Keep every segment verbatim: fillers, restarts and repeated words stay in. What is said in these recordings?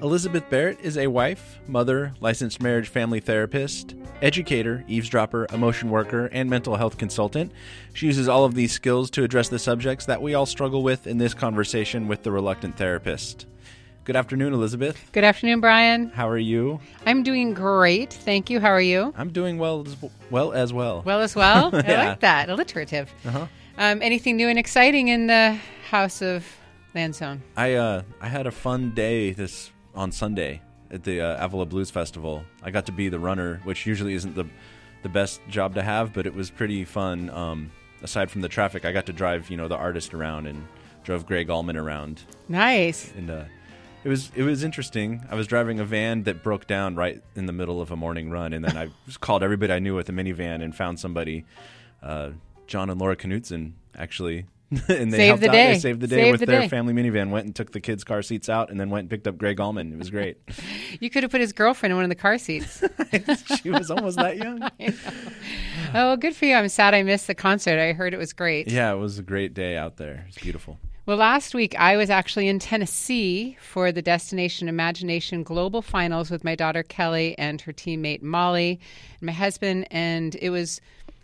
Elizabeth Barrett is a wife, mother, licensed marriage family therapist, educator, eavesdropper, emotion worker, and mental health consultant. She uses all of these skills to address the subjects that we all struggle with in this conversation with the reluctant therapist. Good afternoon, Elizabeth. Good afternoon, Brian. How are you? I'm doing great. Thank you. How are you? I'm doing well as well. As well, well as well? I Yeah. like that. Alliterative. Uh-huh. Um, anything new and exciting in the House of Lansone? I uh, I had a fun day this on Sunday at the uh, Avila Blues Festival. I got to be the runner, which usually isn't the the best job to have, but it was pretty fun. Um, aside from the traffic, I got to drive, you know, the artist around and drove Greg Allman around. Nice. And uh, it was it was interesting. I was driving a van that broke down right in the middle of a morning run, and then I just called everybody I knew with a minivan and found somebody. Uh, John and Laura Knutson, actually. And they Saved helped the out. day. They saved the day Saved with the their day. family minivan, went and took the kids' car seats out, and then went and picked up Greg Allman. It was great. You could have put his girlfriend in one of the car seats. She was almost that young. I know. Oh, well, good for you. I'm sad I missed the concert. I heard it was great. Yeah, it was a great day out there. It was beautiful. Well, last week I was actually in Tennessee for the Destination Imagination Global Finals with my daughter Kelly and her teammate Molly and my husband, and it was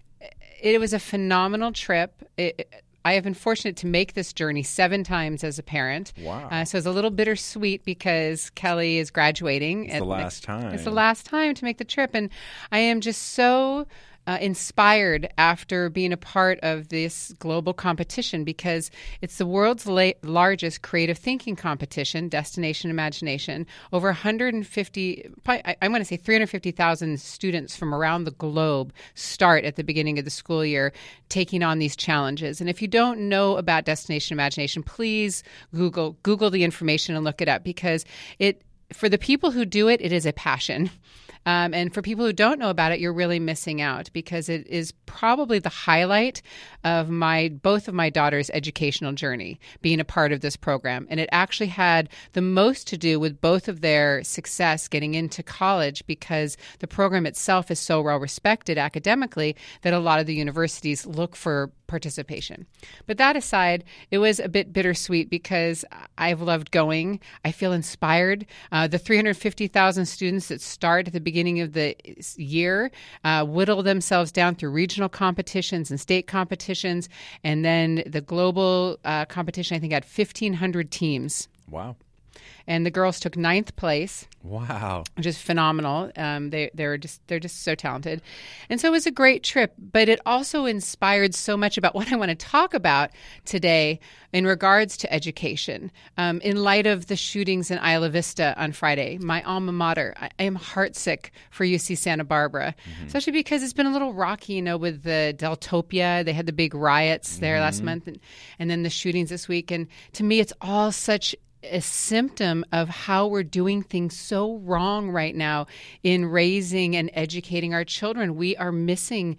it was a phenomenal trip. It, I have been fortunate to make this journey seven times as a parent. Wow. Uh, so it's a little bittersweet because Kelly is graduating. It's the last time. It's the last time to make the trip. And I am just so uh, inspired after being a part of this global competition because it's the world's la- largest creative thinking competition, Destination Imagination. Over one hundred fifty, probably, I, I'm going to say three hundred fifty thousand students from around the globe start at the beginning of the school year taking on these challenges. And if you don't know about Destination Imagination, please Google Google the information and look it up because it for the people who do it, it is a passion. Um, and for people who don't know about it, you're really missing out because it is probably the highlight of my both of my daughters' educational journey, being a part of this program. And it actually had the most to do with both of their success getting into college because the program itself is so well respected academically that a lot of the universities look for participation. But that aside, it was a bit bittersweet because I've loved going. I feel inspired. Uh, the three hundred fifty thousand students that start at the beginning of the year uh, whittle themselves down through regional competitions and state competitions. And then the global uh, competition, I think, had fifteen hundred teams. Wow. And the girls took ninth place. Wow. Which is phenomenal. Um, they they're just they're just so talented, and so it was a great trip. But it also inspired so much about what I want to talk about today in regards to education. Um, in light of the shootings in Isla Vista on Friday, my alma mater, I, I am heartsick for U C Santa Barbara, mm-hmm. especially because it's been a little rocky, you know, with the Deltopia. They had the big riots there mm-hmm. last month, and, and then the shootings this week. And to me, it's all such a symptom of how we're doing things so wrong right now in raising and educating our children. We are missing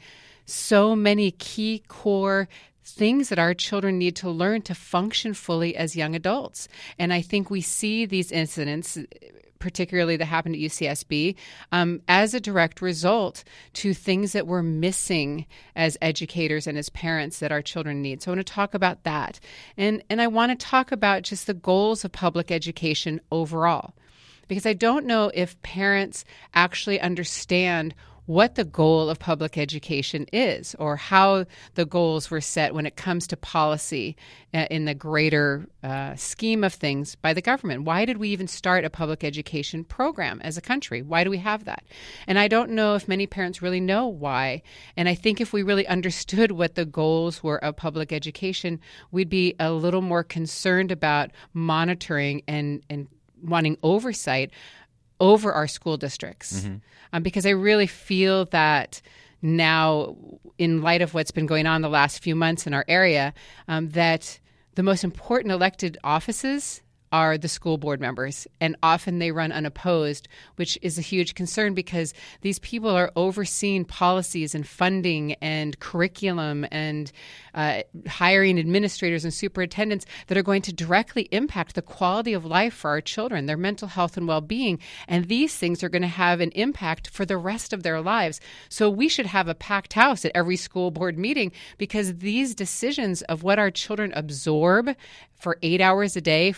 so many key core things that our children need to learn to function fully as young adults. And I think we see these incidents, particularly that happened at U C S B, um, as a direct result to things that we're missing as educators and as parents that our children need. So I want to talk about that. And, and I want to talk about just the goals of public education overall, because I don't know if parents actually understand what the goal of public education is or how the goals were set when it comes to policy uh, in the greater uh, scheme of things by the government. Why did we even start a public education program as a country? Why do we have that? And I don't know if many parents really know why. And I think if we really understood what the goals were of public education, we'd be a little more concerned about monitoring and, and wanting oversight over our school districts. Mm-hmm. Um, because I really feel that now, in light of what's been going on the last few months in our area, um, that the most important elected offices are the school board members, and often they run unopposed, which is a huge concern because these people are overseeing policies and funding and curriculum and uh, hiring administrators and superintendents that are going to directly impact the quality of life for our children, their mental health and well-being. And these things are going to have an impact for the rest of their lives. So we should have a packed house at every school board meeting because these decisions of what our children absorb for eight hours a day, five days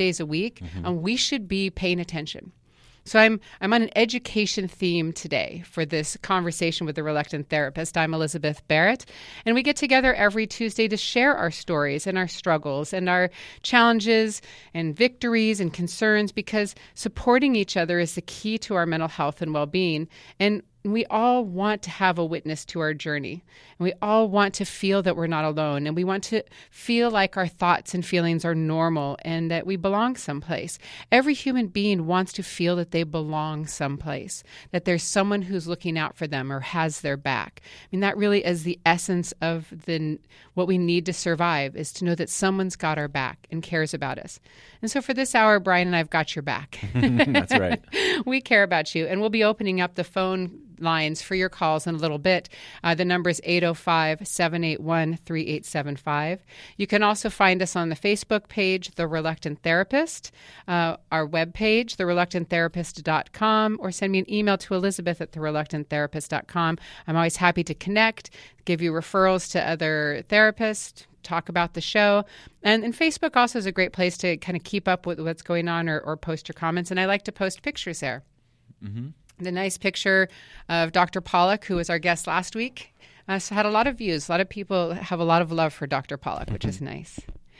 days a week, mm-hmm. and we should be paying attention. So I'm I'm on an education theme today for this conversation with the Reluctant Therapist. I'm Elizabeth Barrett, and we get together every Tuesday to share our stories and our struggles and our challenges and victories and concerns, because supporting each other is the key to our mental health and well-being. And we all want to have a witness to our journey. And we all want to feel that we're not alone. And we want to feel like our thoughts and feelings are normal and that we belong someplace. Every human being wants to feel that they belong someplace, that there's someone who's looking out for them or has their back. I mean, that really is the essence of the what we need to survive, is to know that someone's got our back and cares about us. And so for this hour, Brian and I've got your back. That's right. We care about you. And we'll be opening up the phone lines for your calls in a little bit. Uh, the number is eight oh five, seven eight one, three eight seven five. You can also find us on the Facebook page, The Reluctant Therapist, uh, our webpage, the reluctant therapist dot com, or send me an email to Elizabeth at the reluctant therapist dot com. I'm always happy to connect, give you referrals to other therapists, talk about the show. And, and Facebook also is a great place to kind of keep up with what's going on, or, or post your comments. And I like to post pictures there. Mm-hmm. The nice picture of Doctor Pollack, who was our guest last week, uh, so had a lot of views. A lot of people have a lot of love for Doctor Pollack, which is nice.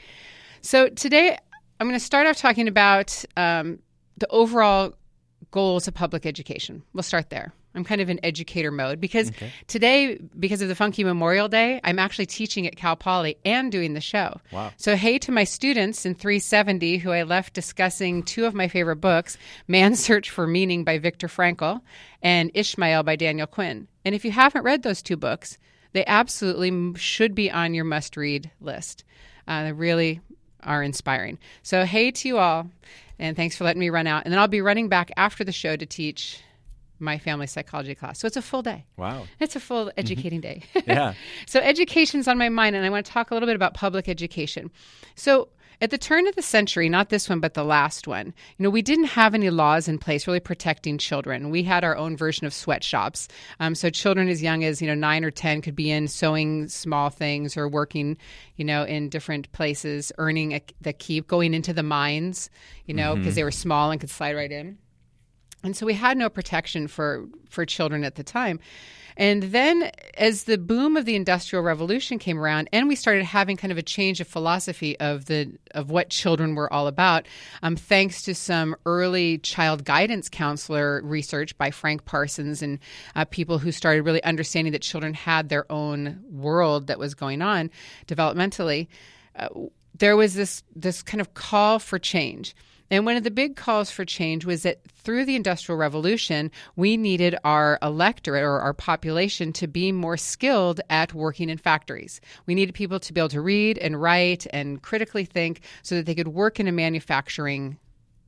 So today I'm going to start off talking about um, the overall goals of public education. We'll start there. I'm kind of in educator mode because okay. today, because of the Funky Memorial Day, I'm actually teaching at Cal Poly and doing the show. Wow. So hey to my students in three seventy who I left discussing two of my favorite books, Man's Search for Meaning by Viktor Frankl and Ishmael by Daniel Quinn. And if you haven't read those two books, they absolutely should be on your must-read list. Uh, they really are inspiring. So hey to you all, and thanks for letting me run out. And then I'll be running back after the show to teach my family psychology class. So it's a full day. Wow. It's a full educating day. Yeah. So education's on my mind, and I want to talk a little bit about public education. So at the turn of the century, not this one, but the last one, you know, we didn't have any laws in place really protecting children. We had our own version of sweatshops. Um, so children as young as, you know, nine or ten could be in sewing small things or working, you know, in different places, earning a, the keep, going into the mines, you know, because mm-hmm. they were small and could slide right in. And so we had no protection for, for children at the time. And then as the boom of the Industrial Revolution came around and we started having kind of a change of philosophy of the of what children were all about, um, thanks to some early child guidance counselor research by Frank Parsons and uh, people who started really understanding that children had their own world that was going on developmentally, uh, there was this this kind of call for change. And one of the big calls for change was that through the Industrial Revolution, we needed our electorate or our population to be more skilled at working in factories. We needed people to be able to read and write and critically think so that they could work in a manufacturing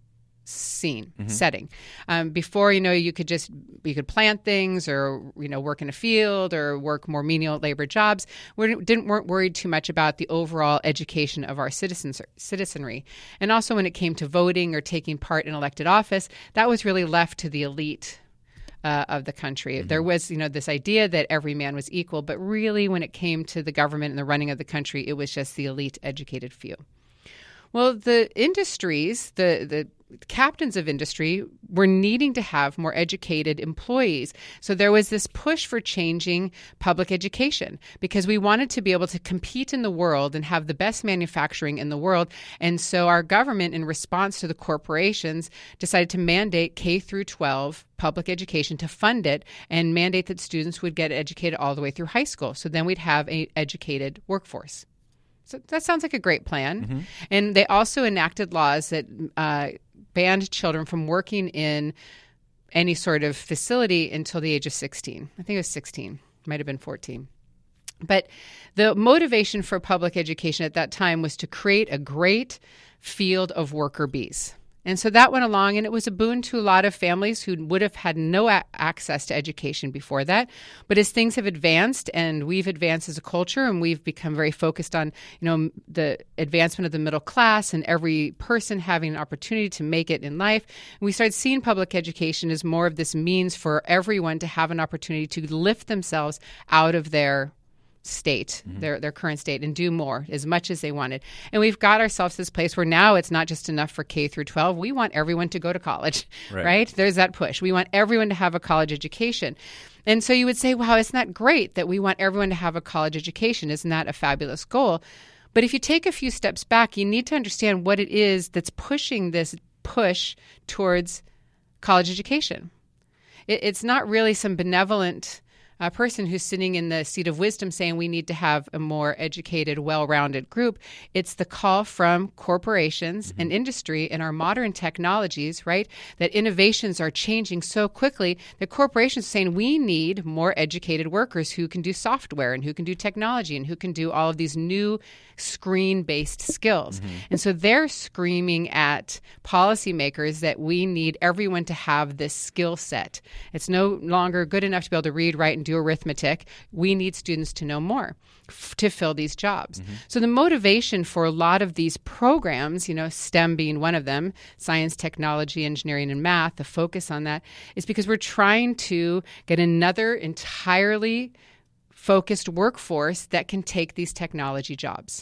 scene, mm-hmm. setting. Um, before, you know, you could just, you could plant things or, you know, work in a field or work more menial labor jobs. We didn't, weren't worried too much about the overall education of our citizens, citizenry. And also when it came to voting or taking part in elected office, that was really left to the elite Uh, of the country. Mm-hmm. There was, you know, this idea that every man was equal, but really when it came to the government and the running of the country, it was just the elite educated few. Well, the industries, the, the captains of industry were needing to have more educated employees. So there was this push for changing public education because we wanted to be able to compete in the world and have the best manufacturing in the world. And so our government, in response to the corporations, decided to mandate K through twelve public education, to fund it and mandate that students would get educated all the way through high school. So then we'd have an educated workforce. So that sounds like a great plan. Mm-hmm. And they also enacted laws that uh, banned children from working in any sort of facility until the age of sixteen. I think it was sixteen. Might have been fourteen. But the motivation for public education at that time was to create a great field of worker bees. And so that went along, and it was a boon to a lot of families who would have had no a- access to education before that. But as things have advanced, and we've advanced as a culture, and we've become very focused on, you know, the advancement of the middle class and every person having an opportunity to make it in life, we started seeing public education as more of this means for everyone to have an opportunity to lift themselves out of their state, mm-hmm. their their current state, and do more, as much as they wanted. And we've got ourselves this place where now it's not just enough for K through twelve. We want everyone to go to college, right? right? There's that push. We want everyone to have a college education. And so you would say, wow, isn't that great that we want everyone to have a college education? Isn't that a fabulous goal? But if you take a few steps back, you need to understand what it is that's pushing this push towards college education. It, it's not really some benevolent uh, person who's sitting in the seat of wisdom saying we need to have a more educated, well-rounded group. It's the call from corporations mm-hmm. and industry and our modern technologies, right, that innovations are changing so quickly that corporations are saying we need more educated workers who can do software and who can do technology and who can do all of these new screen-based skills. Mm-hmm. And so they're screaming at policymakers that we need everyone to have this skill set. It's no longer good enough to be able to read, write, and do arithmetic. We need students to know more f- to fill these jobs. Mm-hmm. So the motivation for a lot of these programs, you know, STEM being one of them, science, technology, engineering, and math, the focus on that is because we're trying to get another entirely focused workforce that can take these technology jobs.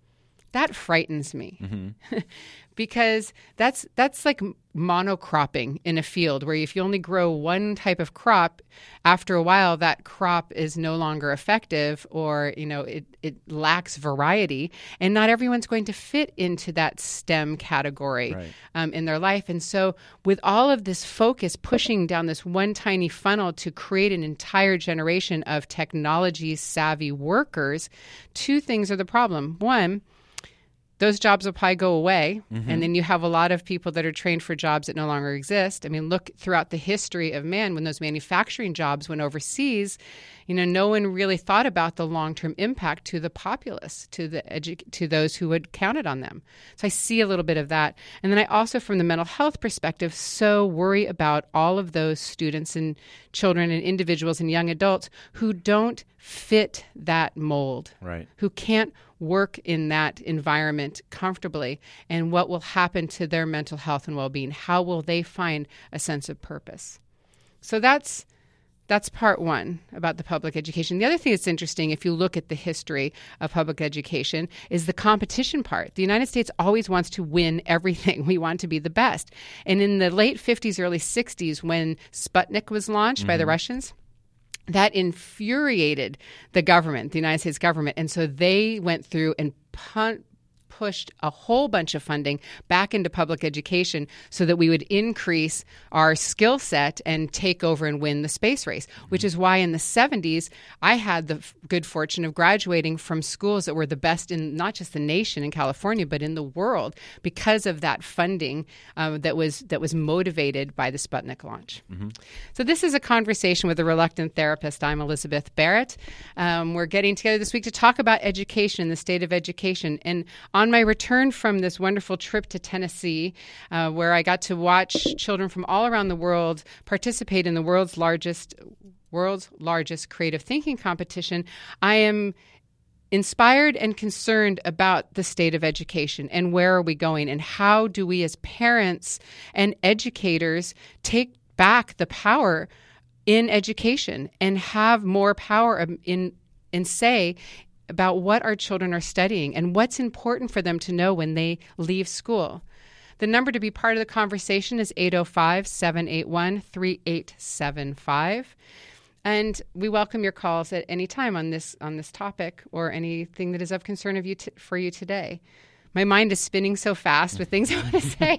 That frightens me mm-hmm. because that's that's like monocropping in a field where if you only grow one type of crop, after a while that crop is no longer effective, or you know it, it lacks variety, and not everyone's going to fit into that STEM category right. um, in their life. And so with all of this focus pushing down this one tiny funnel to create an entire generation of technology savvy workers, two things are the problem. One, those jobs will probably go away, mm-hmm. and then you have a lot of people that are trained for jobs that no longer exist. I mean, look throughout the history of man, when those manufacturing jobs went overseas, you know, no one really thought about the long-term impact to the populace, to the edu- to those who had counted on them. So I see a little bit of that. And then I also, from the mental health perspective, so worry about all of those students and children and individuals and young adults who don't fit that mold, right? Who can't work in that environment comfortably, and what will happen to their mental health and well-being. How will they find a sense of purpose? So that's that's part one about the public education. The other thing that's interesting, if you look at the history of public education, is the competition part. The United States always wants to win everything. We want to be the best. And in the late fifties, early sixties, when Sputnik was launched mm-hmm. by the Russians, that infuriated the government, the United States government. And so they went through and pun- pushed a whole bunch of funding back into public education so that we would increase our skill set and take over and win the space race, which is why in the seventies, I had the f- good fortune of graduating from schools that were the best in not just the nation in California, but in the world because of that funding uh, that was that was motivated by the Sputnik launch. Mm-hmm. So this is a conversation with a reluctant therapist. I'm Elizabeth Barrett. Um, we're getting together this week to talk about education, the state of education. And on my return from this wonderful trip to Tennessee, uh, where I got to watch children from all around the world participate in the world's largest world's largest creative thinking competition, I am inspired and concerned about the state of education and where are we going and how do we as parents and educators take back the power in education and have more power in in say about what our children are studying and what's important for them to know when they leave school. The number to be part of the conversation is eight oh five, seven eight one, three eight seven five. And we welcome your calls at any time on this on this topic or anything that is of concern of you t- for you today. My mind is spinning so fast with things I want to say.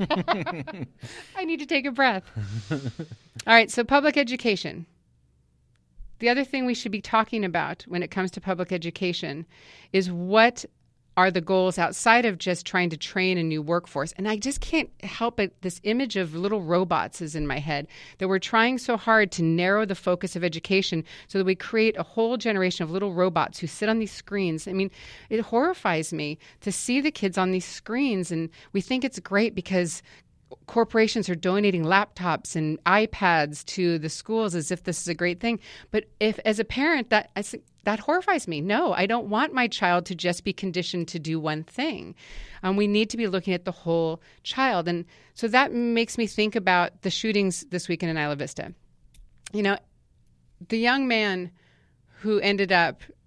I need to take a breath. All right, so public education. The other thing we should be talking about when it comes to public education is what are the goals outside of just trying to train a new workforce. And I just can't help it. This image of little robots is in my head, that we're trying so hard to narrow the focus of education so that we create a whole generation of little robots who sit on these screens. I mean, it horrifies me to see the kids on these screens, and we think it's great because corporations are donating laptops and iPads to the schools as if this is a great thing. But if, as a parent, that that horrifies me. No, I don't want my child to just be conditioned to do one thing. Um, we need to be looking at the whole child. And so that makes me think about the shootings this weekend in Isla Vista. You know, the young man who ended up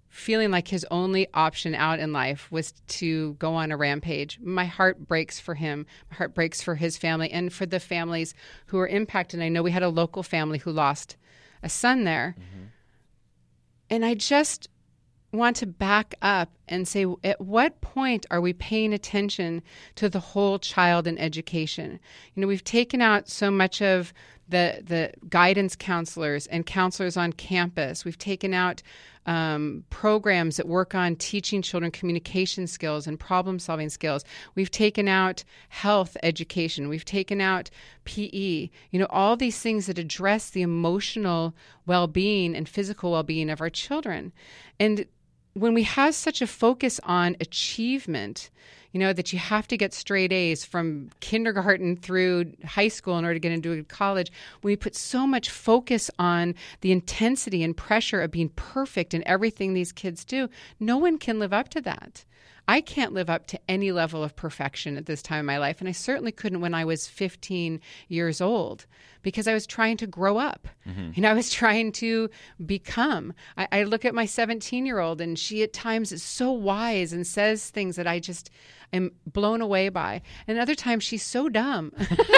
feeling like his only option out in life was to go on a rampage. My heart breaks for him. My heart breaks for his family and for the families who were impacted. I know we had a local family who lost a son there. Mm-hmm. And I just want to back up and say, at what point are we paying attention to the whole child in education? You know, we've taken out so much of the the guidance counselors and counselors on campus. We've taken out um, programs that work on teaching children communication skills and problem-solving skills. We've taken out health education. We've taken out P E. You know, all these things that address the emotional well-being and physical well-being of our children. And when we have such a focus on achievement, you know, that you have to get straight A's from kindergarten through high school in order to get into a college, when we put so much focus on the intensity and pressure of being perfect in everything these kids do, no one can live up to that. I can't live up to any level of perfection at this time in my life, and I certainly couldn't when I was fifteen years old because I was trying to grow up. Mm-hmm. And I was trying to become. I, I look at my seventeen-year-old, and she at times is so wise and says things that I just am blown away by. And other times she's so dumb.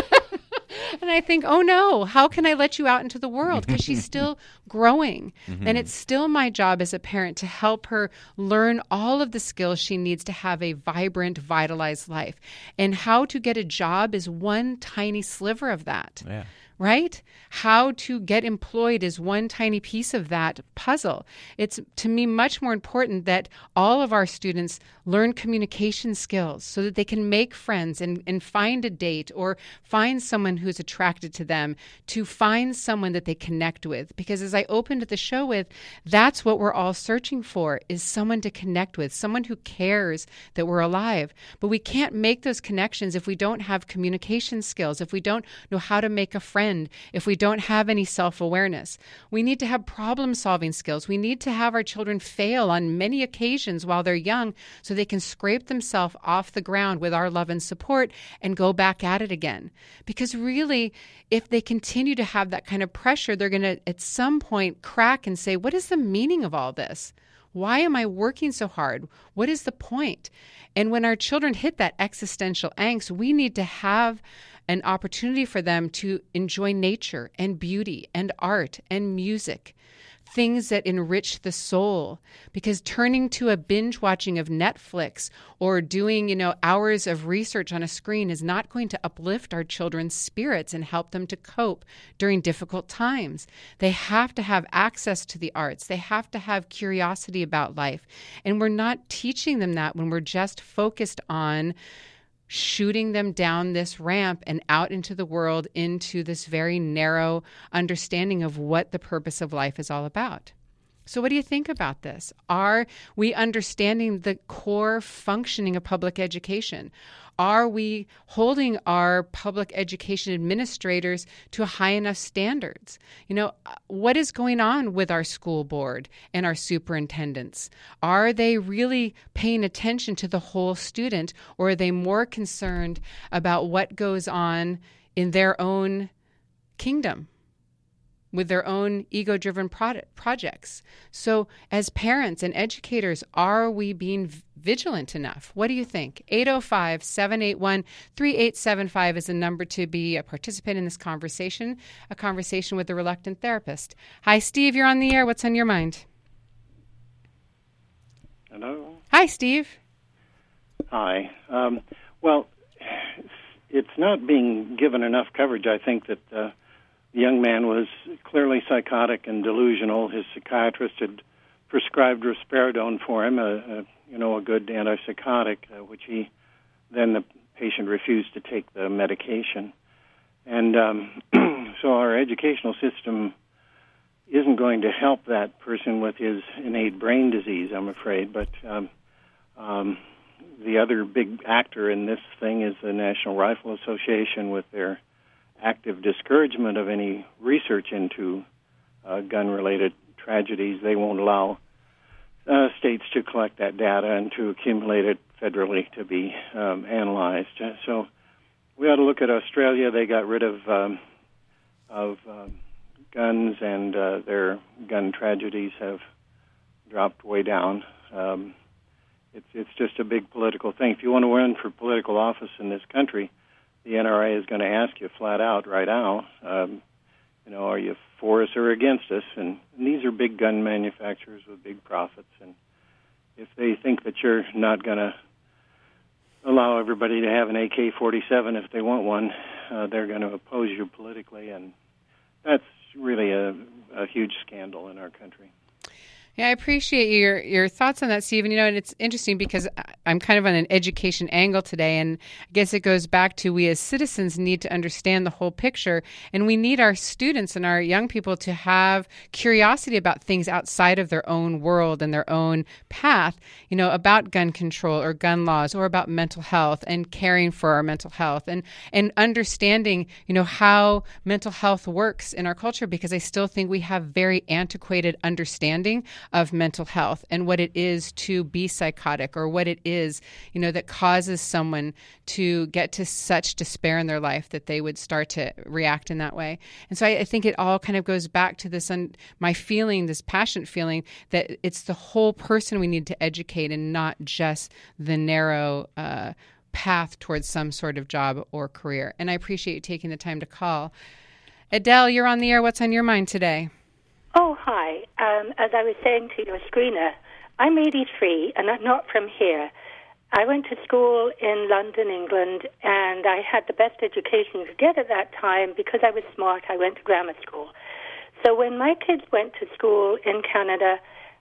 And I think, oh no, how can I let you out into the world? Because she's still growing. Mm-hmm. And it's still my job as a parent to help her learn all of the skills she needs to have a vibrant, vitalized life. And how to get a job is one tiny sliver of that. Yeah. Right? How to get employed is one tiny piece of that puzzle. It's, to me, much more important that all of our students learn communication skills so that they can make friends and, and find a date or find someone who's attracted to them, to find someone that they connect with. Because as I opened the show with, that's what we're all searching for, is someone to connect with, someone who cares that we're alive. But we can't make those connections if we don't have communication skills, if we don't know how to make a friend, if we don't have any self-awareness. We need to have problem-solving skills. We need to have our children fail on many occasions while they're young so they can scrape themselves off the ground with our love and support and go back at it again. Because really, if they continue to have that kind of pressure, they're going to at some point crack and say, what is the meaning of all this? Why am I working so hard? What is the point? And when our children hit that existential angst, we need to have an opportunity for them to enjoy nature and beauty and art and music, things that enrich the soul. Because turning to a binge watching of Netflix or doing, you know, hours of research on a screen is not going to uplift our children's spirits and help them to cope during difficult times. They have to have access to the arts. They have to have curiosity about life. And we're not teaching them that when we're just focused on shooting them down this ramp and out into the world, into this very narrow understanding of what the purpose of life is all about. So what do you think about this? Are we understanding the core functioning of public education? Are we holding our public education administrators to high enough standards? You know, what is going on with our school board and our superintendents? Are they really paying attention to the whole student, or are they more concerned about what goes on in their own kingdom, with their own ego-driven product, projects? So as parents and educators, are we being vigilant enough? What do you think? eight oh five, seven eight one, three eight seven five is the number to be a participant in this conversation, a conversation with the Reluctant Therapist. Hi, Steve, you're on the air. What's on your mind? Hello. Hi, Steve. Hi. Um, well, it's not being given enough coverage. I think that uh, the young man was clearly psychotic and delusional. His psychiatrist had prescribed risperidone for him, a, a you know a good antipsychotic, uh, which he then the patient refused to take the medication, and um, so our educational system isn't going to help that person with his innate brain disease, I'm afraid. But um, um, the other big actor in this thing is the National Rifle Association, with their active discouragement of any research into uh, gun-related tragedies. They won't allow uh, states to collect that data and to accumulate it federally to be um, analyzed. Uh, so we ought to look at Australia. They got rid of um, of um, guns, and uh, their gun tragedies have dropped way down. Um, it's it's just a big political thing. If you want to run for political office in this country, the N R A is going to ask you flat out right now, um, you know, are you for us or against us? And, and these are big gun manufacturers with big profits. And if they think that you're not going to allow everybody to have an A K forty-seven if they want one, uh, they're going to oppose you politically. And that's really a, a huge scandal in our country. Yeah, I appreciate your your thoughts on that, Stephen. You know, and it's interesting because I'm kind of on an education angle today, and I guess it goes back to we as citizens need to understand the whole picture, and we need our students and our young people to have curiosity about things outside of their own world and their own path, you know, about gun control or gun laws or about mental health and caring for our mental health and, and understanding, you know, how mental health works in our culture, because I still think we have very antiquated understanding of mental health and what it is to be psychotic or what it is, you know, that causes someone to get to such despair in their life that they would start to react in that way. And so I, I think it all kind of goes back to this, un, my feeling, this passionate feeling that it's the whole person we need to educate and not just the narrow uh, path towards some sort of job or career. And I appreciate you taking the time to call. Adele, you're on the air. What's on your mind today? Oh, hi. Um, as I was saying to your screener, I'm eighty-three, and I'm not from here. I went to school in London, England, and I had the best education you could get at that time because I was smart. I went to grammar school. So when my kids went to school in Canada,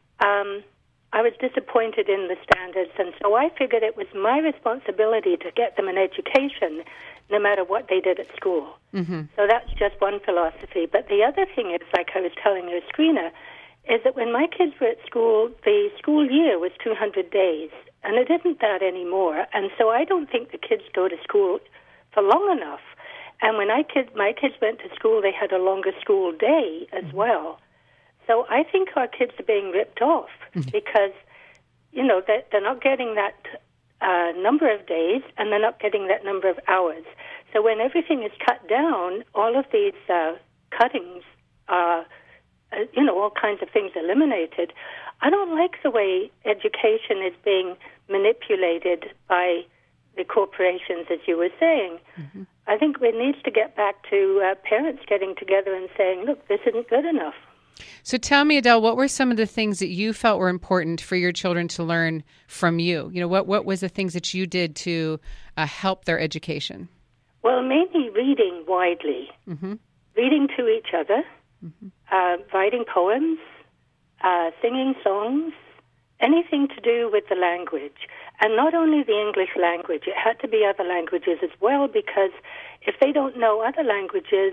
um, I was disappointed in the standards, and so I figured it was my responsibility to get them an education no matter what they did at school. Mm-hmm. So that's just one philosophy. But the other thing is, like I was telling your screener, is that when my kids were at school, the school year was two hundred days, and it isn't that anymore. And so I don't think the kids go to school for long enough. And when I kids, my kids went to school, they had a longer school day as mm-hmm. well. So I think our kids are being ripped off mm-hmm. because, you know, they're, they're not getting that uh, number of days and they're not getting that number of hours. So when everything is cut down, all of these uh, cuttings are, uh, you know, all kinds of things eliminated. I don't like the way education is being manipulated by the corporations, as you were saying. Mm-hmm. I think we need to get back to uh, parents getting together and saying, look, this isn't good enough. So tell me, Adele, what were some of the things that you felt were important for your children to learn from you? You know, what, what was the things that you did to uh, help their education? Well, mainly reading widely, mm-hmm. reading to each other, mm-hmm. uh, writing poems, uh, singing songs, anything to do with the language. And not only the English language, it had to be other languages as well, because if they don't know other languages,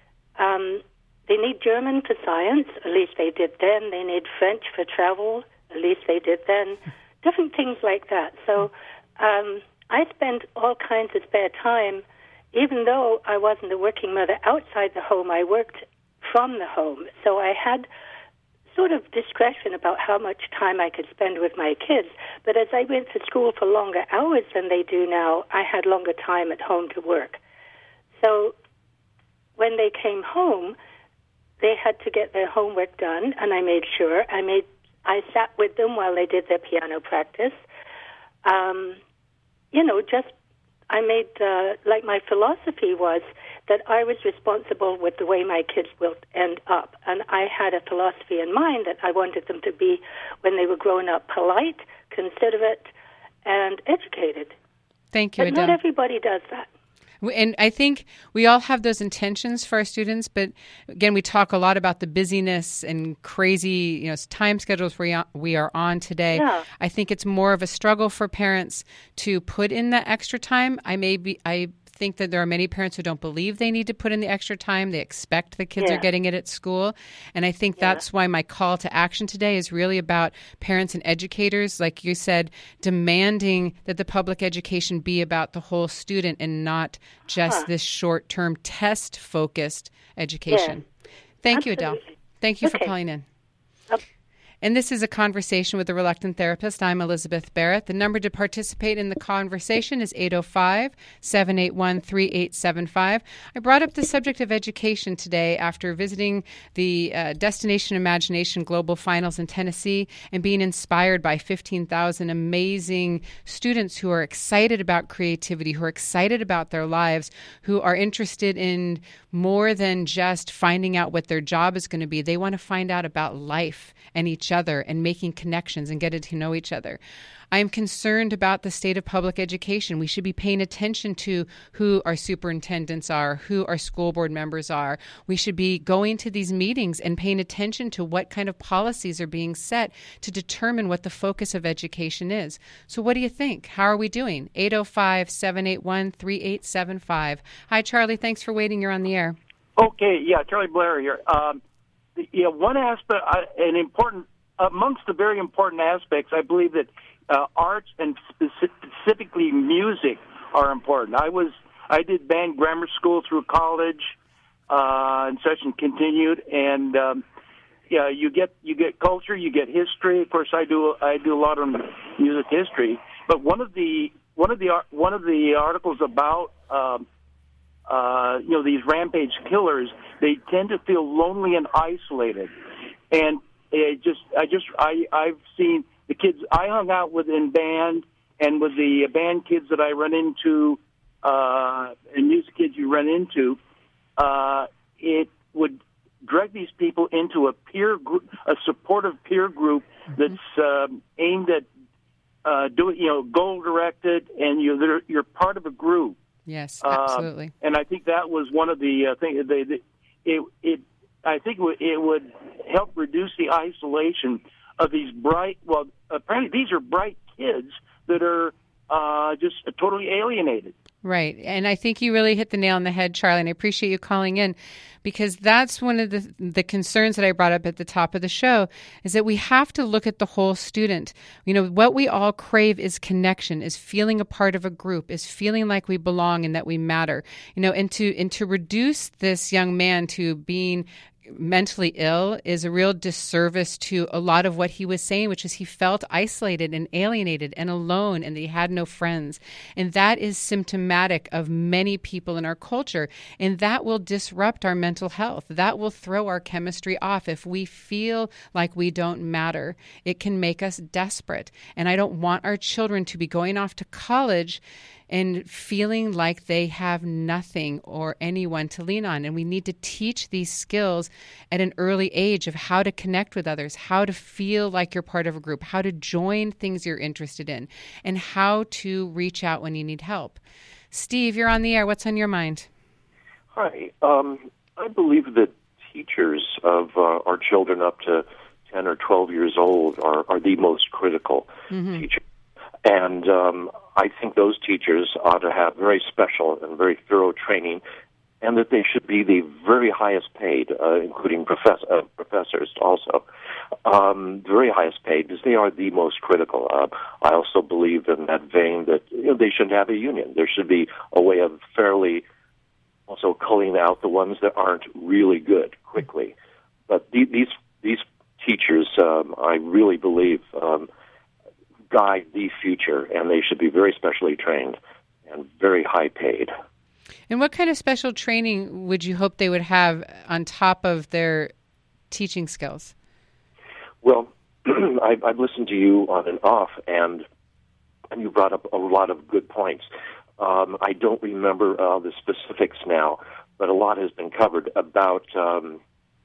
um, they need German for science, at least they did then. They need French for travel, at least they did then. Different things like that. So um, I spent all kinds of spare time. Even though I wasn't a working mother outside the home, I worked from the home. So I had sort of discretion about how much time I could spend with my kids. But as I went to school for longer hours than they do now, I had longer time at home to work. So when they came home, they had to get their homework done, and I made sure. I made I sat with them while they did their piano practice. Um, you know, just I made, uh, like my philosophy was that I was responsible with the way my kids will end up. And I had a philosophy in mind that I wanted them to be, when they were grown up, polite, considerate, and educated. Thank you, But Adele. not everybody does that. And I think we all have those intentions for our students, but again, we talk a lot about the busyness and crazy, you know, time schedules we we are on today. Yeah. I think it's more of a struggle for parents to put in that extra time. I may be, I think that there are many parents who don't believe they need to put in the extra time. They expect the kids Yeah. are getting it at school. And I think Yeah. that's why my call to action today is really about parents and educators, like you said, demanding that the public education be about the whole student and not just Huh. this short-term test-focused education. Yeah. Thank you, Adele. Absolutely. Thank you for Okay. calling in. Okay. And this is a conversation with the Reluctant Therapist. I'm Elizabeth Barrett. The number to participate in the conversation is eight oh five, seven eight one, three eight seven five. I brought up the subject of education today after visiting the uh, Destination Imagination Global Finals in Tennessee and being inspired by fifteen thousand amazing students who are excited about creativity, who are excited about their lives, who are interested in more than just finding out what their job is going to be. They want to find out about life and each other and making connections and getting to know each other. I am concerned about the state of public education. We should be paying attention to who our superintendents are, who our school board members are. We should be going to these meetings and paying attention to what kind of policies are being set to determine what the focus of education is. So what do you think? How are we doing? eight oh five, seven eight one, three eight seven five. Hi, Charlie. Thanks for waiting. You're on the air. Okay. Yeah, Charlie Blair here. Um, yeah, one aspect, uh, an important, amongst the very important aspects, I believe that Uh, arts and specifically music are important. I was I did band grammar school through college, uh, and session continued. And um, yeah, you get you get culture, you get history. Of course, I do I do a lot of music history. But one of the one of the one of the articles about um, uh, you know these rampage killers, they tend to feel lonely and isolated. And it just I just I I've seen. The kids I hung out with in band and with the band kids that I run into, uh, and music kids you run into, uh, it would drag these people into a peer group, a supportive peer group that's uh, aimed at uh, doing, you know, goal directed, and you're you're part of a group. Yes, absolutely. Uh, and I think that was one of the uh, things. They, they, it it I think it would help reduce the isolation of these bright, well, apparently these are bright kids that are uh, just totally alienated. Right. And I think you really hit the nail on the head, Charlie, and I appreciate you calling in, because that's one of the the concerns that I brought up at the top of the show, is that we have to look at the whole student. You know, what we all crave is connection, is feeling a part of a group, is feeling like we belong and that we matter. You know, and to and to reduce this young man to being mentally ill is a real disservice to a lot of what he was saying, which is he felt isolated and alienated and alone and that he had no friends. And that is symptomatic of many people in our culture. And that will disrupt our mental health. That will throw our chemistry off. If we feel like we don't matter, it can make us desperate. And I don't want our children to be going off to college and feeling like they have nothing or anyone to lean on. And we need to teach these skills at an early age of how to connect with others, how to feel like you're part of a group, how to join things you're interested in, and how to reach out when you need help. Steve, you're on the air. What's on your mind? Hi. Um, I believe that teachers of uh, our children up to ten or twelve years old are, are the most critical mm-hmm. teachers. And um, I think those teachers ought to have very special and very thorough training, and that they should be the very highest paid, uh, including profess- uh, professors also, um, the very highest paid, because they are the most critical. Uh, I also believe in that vein that you know, they shouldn't have a union. There should be a way of fairly also culling out the ones that aren't really good quickly. But the, these these teachers, um, I really believe, um, guide the future, and they should be very specially trained and very high paid. And what kind of special training would you hope they would have on top of their teaching skills? Well, I've, I've listened to you on and off, and and you brought up a lot of good points. Um, I don't remember uh, the specifics now, but a lot has been covered about. Um,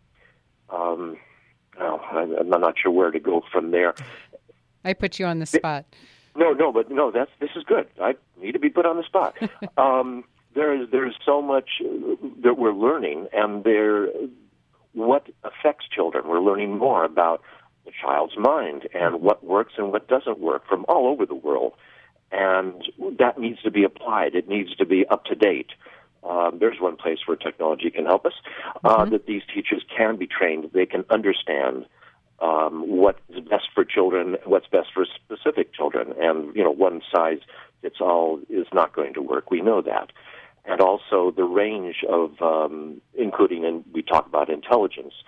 um, well, I'm not sure where to go from there. I put you on the spot. No, no, but no, that's this is good. I need to be put on the spot. um, there is there is so much that we're learning, and there what affects children. We're learning more about the child's mind and what works and what doesn't work from all over the world, and that needs to be applied. It needs to be up to date. Um, there's one place where technology can help us. Uh, mm-hmm. That these teachers can be trained. They can understand Um, what is best for children, what's best for specific children. And, you know, one size fits all is not going to work. We know that. And also the range of, um, including, and we talk about intelligence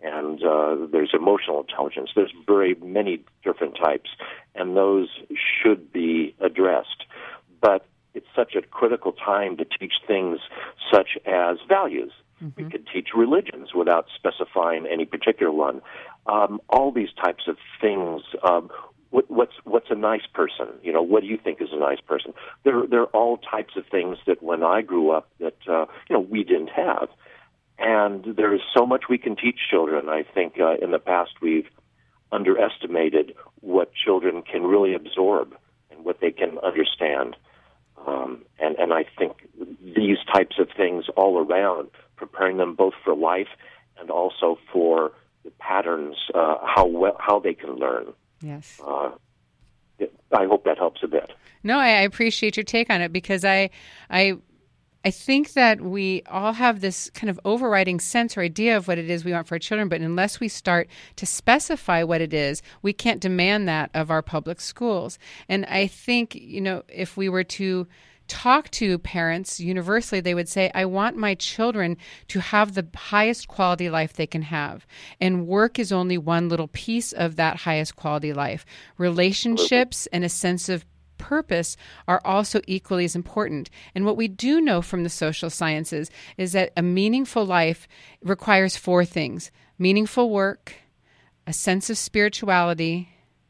and uh, there's emotional intelligence. There's very many different types, and those should be addressed. But it's such a critical time to teach things such as values. Mm-hmm. We could teach religions without specifying any particular one. Um, all these types of things. Um, what, what's what's a nice person? You know, what do you think is a nice person? There, there are all types of things that when I grew up that uh, you know we didn't have. And there is so much we can teach children. I think uh, in the past we've underestimated what children can really absorb and what they can understand. Um, and, and I think these types of things all around, preparing them both for life and also for the patterns, uh, how well, how they can learn. Yes. Uh, it, I hope that helps a bit. No, I, I appreciate your take on it, because I, I, I think that we all have this kind of overriding sense or idea of what it is we want for our children, but unless we start to specify what it is, we can't demand that of our public schools. And I think, you know, if we were to talk to parents universally, they would say, I want my children to have the highest quality life they can have. And work is only one little piece of that highest quality life. Relationships and a sense of purpose are also equally as important. And what we do know from the social sciences is that a meaningful life requires four things: meaningful work, a sense of spirituality,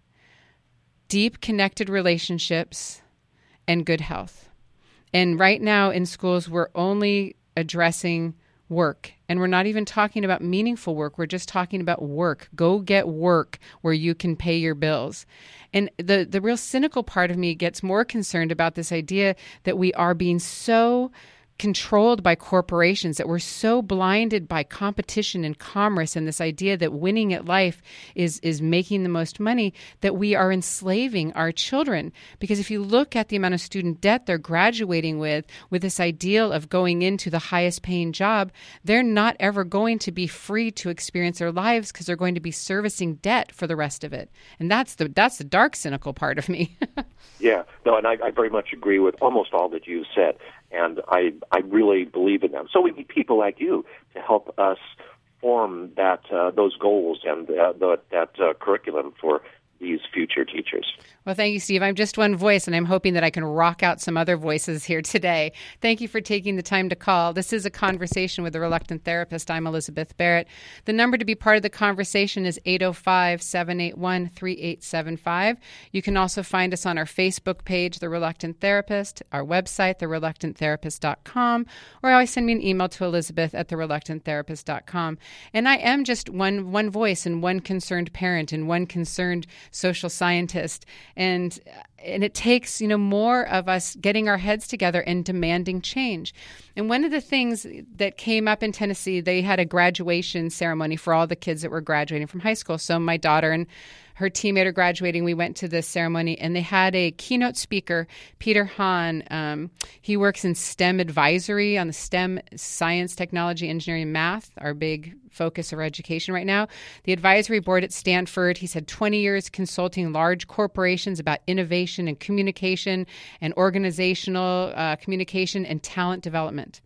deep connected relationships, and good health. And right now in schools, we're only addressing work. And we're not even talking about meaningful work. We're just talking about work. Go get work where you can pay your bills. And the, the real cynical part of me gets more concerned about this idea that we are being so controlled by corporations, that we're so blinded by competition and commerce and this idea that winning at life is is making the most money, that we are enslaving our children. Because if you look at the amount of student debt they're graduating with, with this ideal of going into the highest paying job, they're not ever going to be free to experience their lives, because they're going to be servicing debt for the rest of it. And that's the that's the dark, cynical part of me. Yeah, no, and I, I very much agree with almost all that you said. And I, I really believe in them. So we need people like you to help us form that uh, those goals and uh, the, that uh, curriculum for these future teachers. Well, thank you, Steve. I'm just one voice, and I'm hoping that I can rock out some other voices here today. Thank you for taking the time to call. This is A Conversation with a Reluctant Therapist. I'm Elizabeth Barrett. The number to be part of the conversation is eight oh five, seven eight one, three eight seven five. You can also find us on our Facebook page, The Reluctant Therapist, our website, the reluctant therapist dot com, or always send me an email to Elizabeth at the reluctant therapist dot com. And I am just one one voice and one concerned parent and one concerned social scientist. And and it takes, you know, more of us getting our heads together and demanding change. And one of the things that came up in Tennessee, they had a graduation ceremony for all the kids that were graduating from high school. So my daughter and her teammate are graduating. We went to this ceremony, and they had a keynote speaker, Peter Hahn. Um, he works in STEM advisory on the STEM, science, technology, engineering, math, our big focus of our education right now. The advisory board at Stanford, he's had twenty years consulting large corporations about innovation and communication and organizational uh, communication and talent development.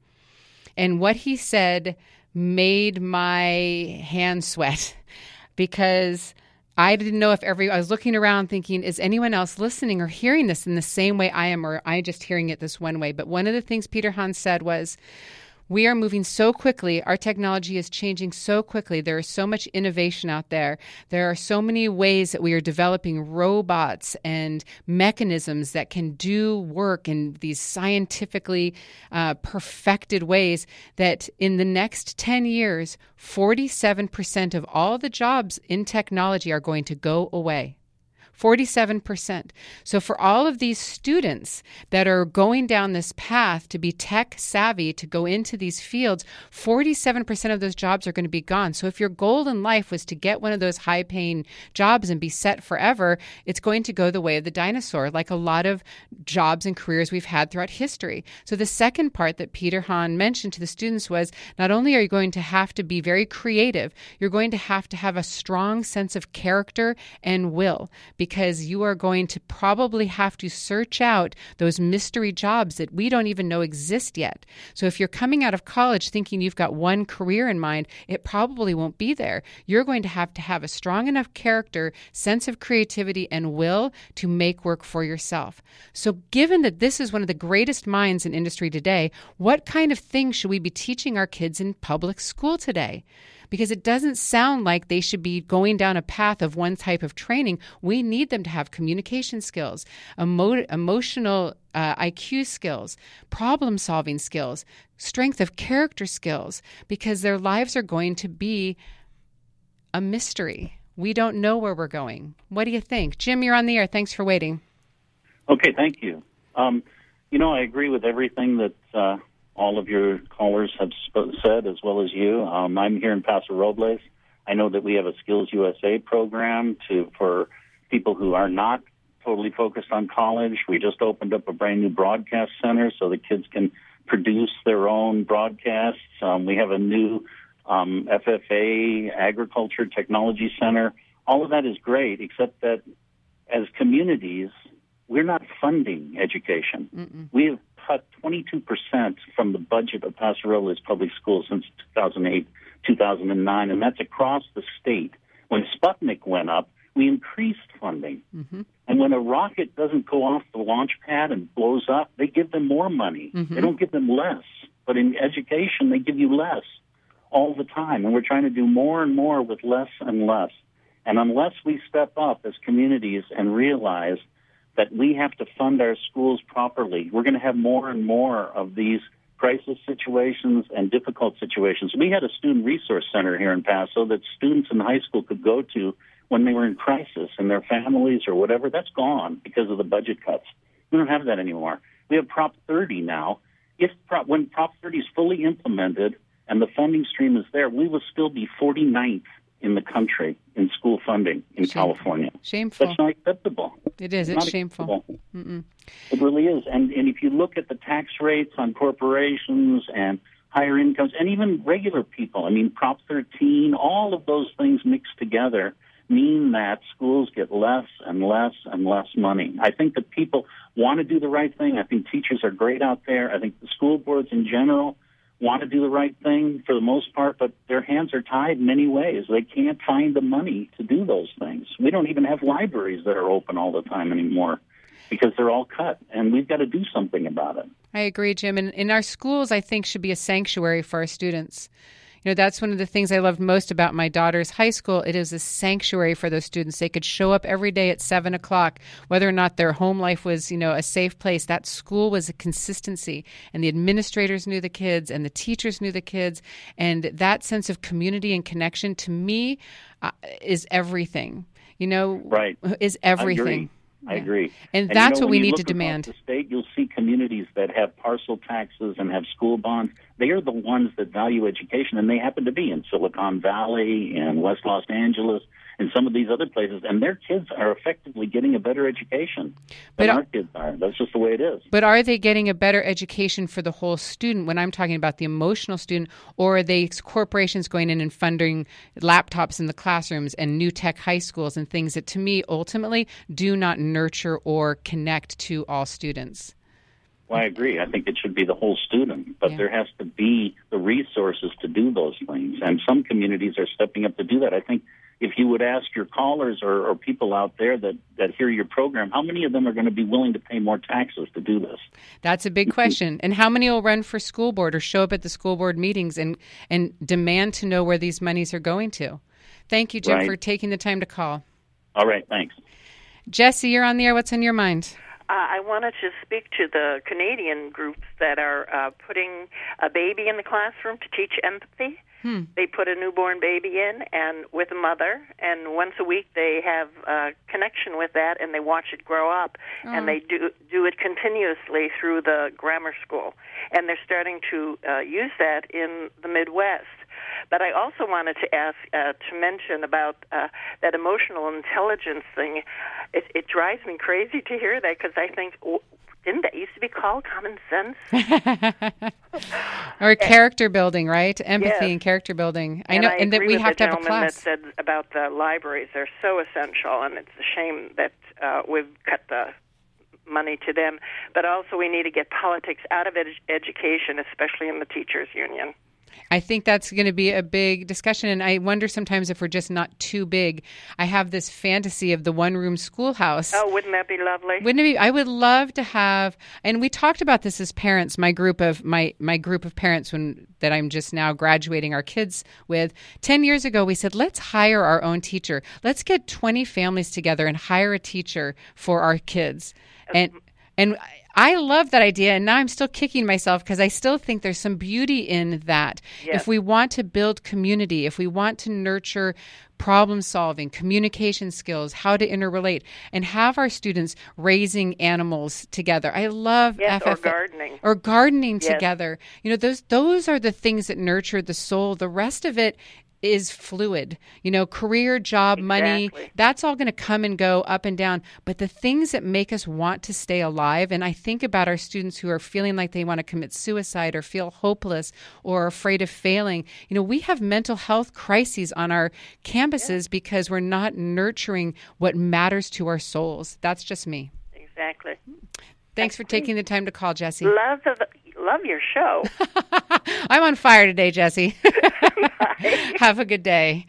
And what he said made my hands sweat, because I didn't know if every, I was looking around thinking, is anyone else listening or hearing this in the same way I am, or am I just hearing it this one way? But one of the things Peter Hahn said was, we are moving so quickly. Our technology is changing so quickly. There is so much innovation out there. There are so many ways that we are developing robots and mechanisms that can do work in these scientifically uh, perfected ways that in the next ten years, forty-seven percent of all the jobs in technology are going to go away. forty-seven percent. So for all of these students that are going down this path to be tech savvy, to go into these fields, forty-seven percent of those jobs are going to be gone. So if your goal in life was to get one of those high paying jobs and be set forever, it's going to go the way of the dinosaur, like a lot of jobs and careers we've had throughout history. So the second part that Peter Hahn mentioned to the students was, not only are you going to have to be very creative, you're going to have to have a strong sense of character and will, because because you are going to probably have to search out those mystery jobs that we don't even know exist yet. So if you're coming out of college thinking you've got one career in mind, it probably won't be there. You're going to have to have a strong enough character, sense of creativity, and will to make work for yourself. So given that this is one of the greatest minds in industry today, what kind of things should we be teaching our kids in public school today? Because it doesn't sound like they should be going down a path of one type of training. We need them to have communication skills, emo- emotional uh, I Q skills, problem-solving skills, strength of character skills, because their lives are going to be a mystery. We don't know where we're going. What do you think? Jim, you're on the air. Thanks for waiting. Okay, thank you. Um, you know, I agree with everything that uh, all of your callers have sp- said, as well as you. Um, I'm here in Paso Robles. I know that we have a Skills U S A program to for people who are not totally focused on college. We just opened up a brand new broadcast center so the kids can produce their own broadcasts. Um, we have a new um, F F A Agriculture Technology Center. All of that is great, except that as communities, we're not funding education. Mm-mm. We have cut twenty-two percent from the budget of Paso Robles Public Schools since two thousand eight, two thousand nine, and that's across the state. When Sputnik went up, we increased funding. Mm-hmm. And when a rocket doesn't go off the launch pad and blows up, they give them more money. Mm-hmm. They don't give them less. But in education, they give you less all the time. And we're trying to do more and more with less and less. And unless we step up as communities and realize that we have to fund our schools properly, we're going to have more and more of these crisis situations and difficult situations. We had a student resource center here in Paso that students in high school could go to when they were in crisis and their families or whatever. That's gone because of the budget cuts. We don't have that anymore. We have Prop thirty now. If Prop, when Prop thirty is fully implemented and the funding stream is there, we will still be forty-ninth in the country in school funding in Shameful. California. Shameful. That's not acceptable. It is. It's, it's shameful. It really is. And, and if you look at the tax rates on corporations and higher incomes and even regular people, I mean, Prop thirteen, all of those things mixed together mean that schools get less and less and less money. I think that people want to do the right thing. I think teachers are great out there. I think the school boards in general want to do the right thing for the most part, but their hands are tied in many ways. They can't find the money to do those things. We don't even have libraries that are open all the time anymore because they're all cut, and we've got to do something about it. I agree, Jim. And in our schools, I think, should be a sanctuary for our students. You know, that's one of the things I loved most about my daughter's high school. It is a sanctuary for those students. They could show up every day at seven o'clock, whether or not their home life was, you know, a safe place. That school was a consistency, and the administrators knew the kids, and the teachers knew the kids, and that sense of community and connection, to me, uh, is everything. You know, right. is everything. I agree. And, and that's you know, what we need need to demand. The state, you'll see communities that have parcel taxes and have school bonds. They are the ones that value education, and they happen to be in Silicon Valley and West Los Angeles and some of these other places, and their kids are effectively getting a better education than but, our kids are. That's just the way it is. But are they getting a better education for the whole student when I'm talking about the emotional student, or are they corporations going in and funding laptops in the classrooms and new tech high schools and things that, to me, ultimately do not nurture or connect to all students? Well, I agree. I think it should be the whole student, but yeah. there has to be the resources to do those things, and some communities are stepping up to do that. I think if you would ask your callers or, or people out there that, that hear your program, how many of them are going to be willing to pay more taxes to do this? That's a big question. And how many will run for school board or show up at the school board meetings and, and demand to know where these monies are going to? Thank you, Jim, right. for taking the time to call. All right, thanks. Jesse, you're on the air. What's on your mind? Uh, I wanted to speak to the Canadian groups that are uh, putting a baby in the classroom to teach empathy. Hmm. They put a newborn baby in and with a mother, and once a week they have a connection with that, and they watch it grow up, oh. and they do do it continuously through the grammar school. And they're starting to uh, use that in the Midwest. But I also wanted to ask, uh, to mention about uh, that emotional intelligence thing. It, it drives me crazy to hear that, because I think w- didn't that used to be called common sense? Or character building, right? Empathy Yes. and character building. I and know, I and that agree we with have the to have a gentleman class. that said about the libraries. They're so essential, and it's a shame that uh, we've cut the money to them. But also, we need to get politics out of ed- education, especially in the teachers' union. I think that's going to be a big discussion, and I wonder sometimes if we're just not too big. I have this fantasy of the one-room schoolhouse. Oh, wouldn't that be lovely? Wouldn't it be? I would love to have, and we talked about this as parents. My group of my my group of parents, when that I'm just now graduating our kids with. Ten years ago, we said, let's hire our own teacher. Let's get twenty families together and hire a teacher for our kids, and and. I love that idea, and now I'm still kicking myself because I still think there's some beauty in that. Yes. If we want to build community, if we want to nurture problem solving, communication skills, how to interrelate, and have our students raising animals together. I love yes, F F A. or gardening. Or gardening Yes. together. You know, those those are the things that nurture the soul. The rest of it is fluid. You know, career, job, money, Exactly. that's all going to come and go up and down. But the things that make us want to stay alive, and I think about our students who are feeling like they want to commit suicide or feel hopeless or afraid of failing. You know, we have mental health crises on our campuses because we're not nurturing what matters to our souls. That's just me. Exactly. Thanks for taking the time to call, Jesse. Love the, love your show. I'm on fire today, Jesse. Have a good day.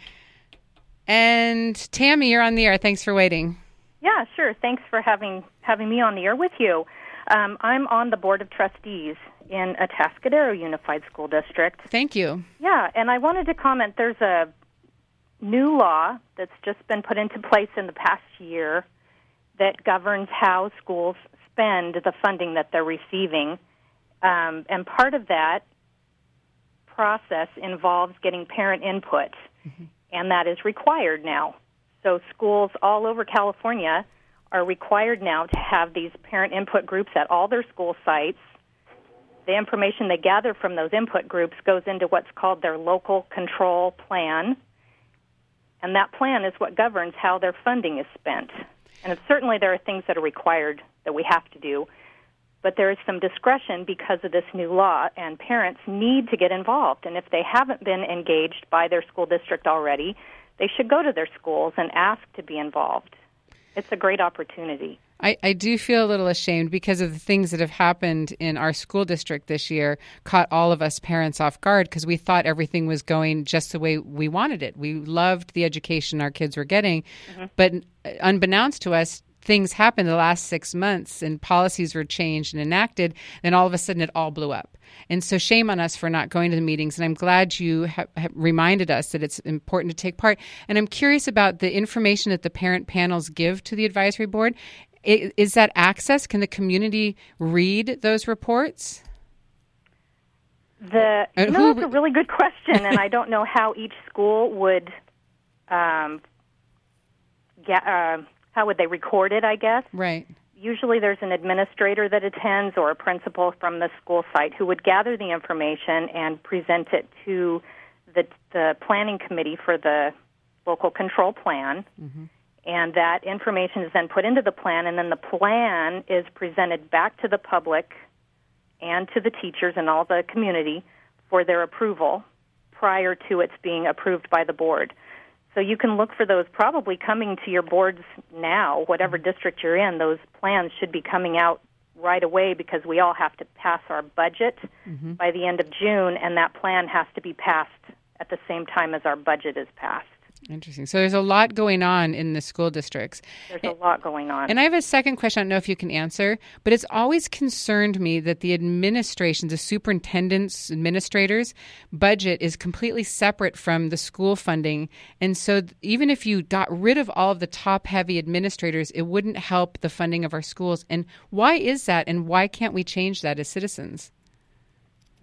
And Tammy, you're on the air. Thanks for waiting. Yeah, sure. Thanks for having having me on the air with you. Um, I'm on the Board of Trustees in Atascadero Unified School District. Thank you. Yeah, and I wanted to comment, there's a new law that's just been put into place in the past year that governs how schools spend the funding that they're receiving. Um, and part of that process involves getting parent input, mm-hmm. and that is required now. So schools all over California are required now to have these parent input groups at all their school sites. The information they gather from those input groups goes into what's called their local control plan, and that plan is what governs how their funding is spent. And it's, certainly there are things that are required that we have to do, but there is some discretion because of this new law, and parents need to get involved. And if they haven't been engaged by their school district already, they should go to their schools and ask to be involved. It's a great opportunity. I, I do feel a little ashamed because of the things that have happened in our school district this year caught all of us parents off guard because we thought everything was going just the way we wanted it. We loved the education our kids were getting, mm-hmm. but unbeknownst to us, things happened the last six months and policies were changed and enacted, and all of a sudden it all blew up. And so shame on us for not going to the meetings, and I'm glad you ha- have reminded us that it's important to take part. And I'm curious about the information that the parent panels give to the advisory board. I- is that access? Can the community read those reports? The, Uh, no, who- that's a really good question, and I don't know how each school would um, get, uh, how would they record it, I guess. Right. Usually there's an administrator that attends or a principal from the school site who would gather the information and present it to the, the planning committee for the local control plan. Mm-hmm. And that information is then put into the plan, and then the plan is presented back to the public and to the teachers and all the community for their approval prior to its being approved by the board. So you can look for those probably coming to your boards now, whatever district you're in. Those plans should be coming out right away because we all have to pass our budget mm-hmm. by the end of June, and that plan has to be passed at the same time as our budget is passed. Interesting. So there's a lot going on in the school districts. There's a lot going on. And I have a second question. I don't know if you can answer, but it's always concerned me that the administration, the superintendents, administrators' budget is completely separate from the school funding. And so even if you got rid of all of the top-heavy administrators, it wouldn't help the funding of our schools. And why is that, and why can't we change that as citizens?